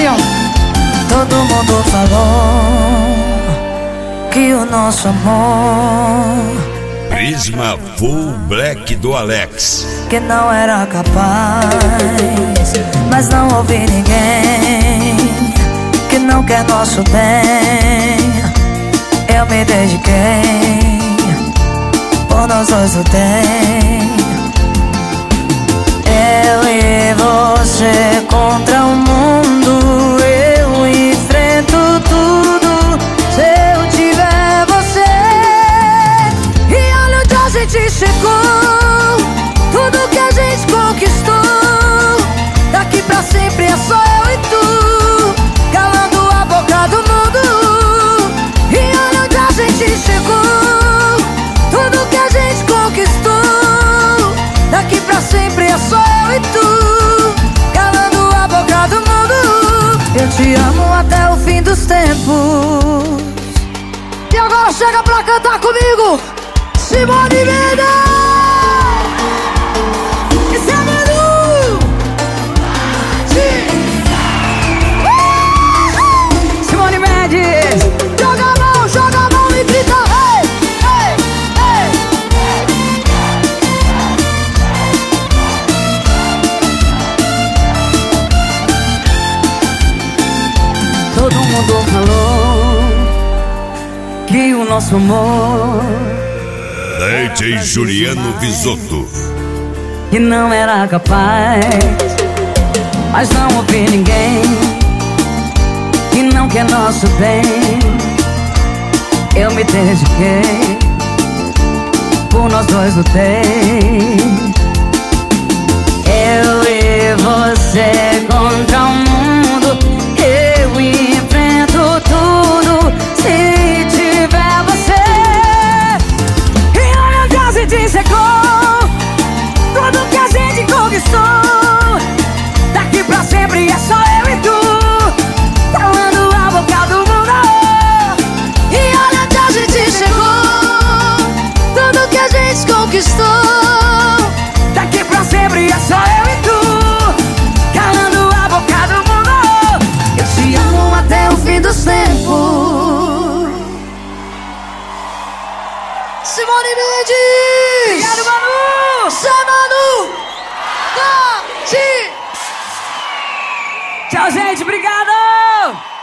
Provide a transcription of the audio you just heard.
assim, ó. Todo mundo falou que o nosso amor Prisma Full Black do Alex, que não era capaz, mas não ouvi ninguém que não quer nosso bem. Eu me dediquei, por nós dois lutei. Eu e você contra o mundo, eu enfrento tudo se eu tiver você. E olha onde a gente chegou, tudo que a gente conquistou. Daqui pra sempre é só eu e tu, calando a boca do mundo. E olha onde a gente chegou, tudo que a gente conquistou. Daqui pra sempre é só eu e tu, calando a boca do mundo. Eu te amo até o fim dos tempos. E agora chega pra cantar comigo, Simone Mendes! Esse é Manu! Simone Mendes! Joga a mão e grita: ei, ei, ei! Todo mundo falou que o nosso amor DJ Juliano Bisotto, que não era capaz, mas não ouvi ninguém que não quer nosso bem. Eu me dediquei, por nós dois lutei. Eu e você contra o mundo, eu enfrento tudo se tiver você. E olha onde a gente chegou, tudo que a gente conquistou. Daqui pra sempre é só eu e tu, calando a boca do mundo. E olha onde a gente chegou, tudo que a gente conquistou. Daqui pra sempre é só eu e tu, calando a boca do mundo. Eu te amo até o fim dos tempos. Simone Mendes! Obrigado, Manu! Zé Manu! Tchau, gente, obrigado!